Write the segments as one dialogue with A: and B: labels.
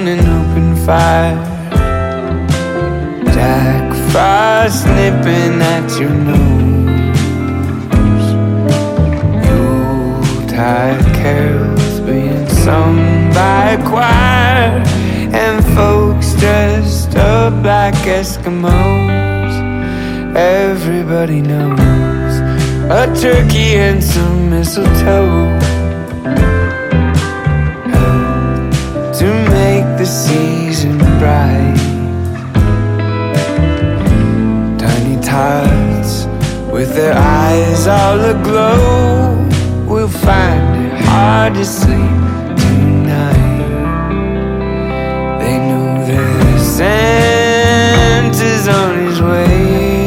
A: an open fire, Jack Frost nipping at your nose, Yuletide carols being sung by a choir, and folks dressed up like Eskimos. Everybody knows a turkey and some mistletoe to make the season bright. Tiny tots with their eyes all aglow will find it hard to sleep tonight. They know that Santa's on his way.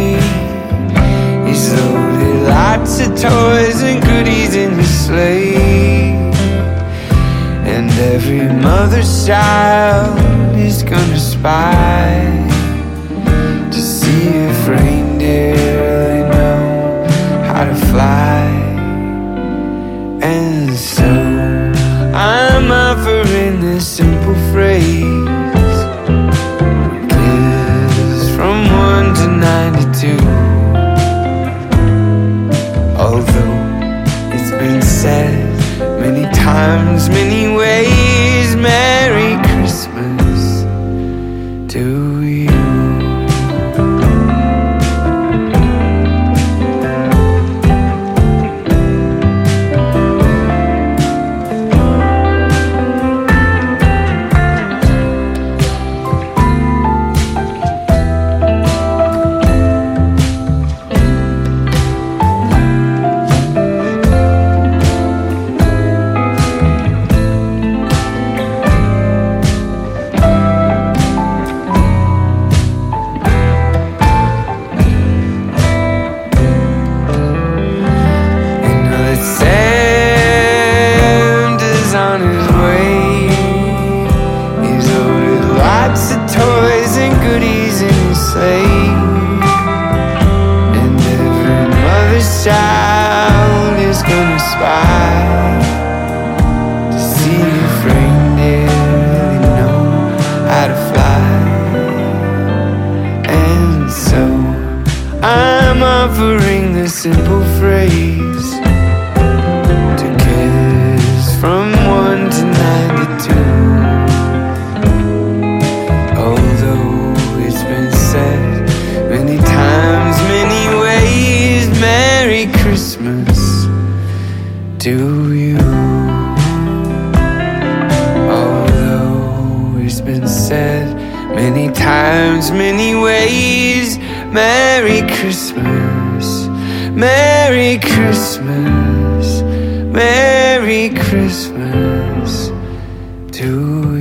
A: He's loaded lots of toys and goodies in his sleigh, and every mother's child is gonna spy to see if reindeer really know how to fly. And so I'm offering this simple phrase, kids from 1 to 92. Although it's been said many times, many ways, Merry Christmas to you. Child is gonna spy to see if reindeer really know how to fly. And so I'm offering this simple phrase to kids from 1 to 92. Although it's been said many times, many ways, Merry Christmas to you. Although it's been said many times, many ways, Merry Christmas, Merry Christmas, Merry Christmas to you.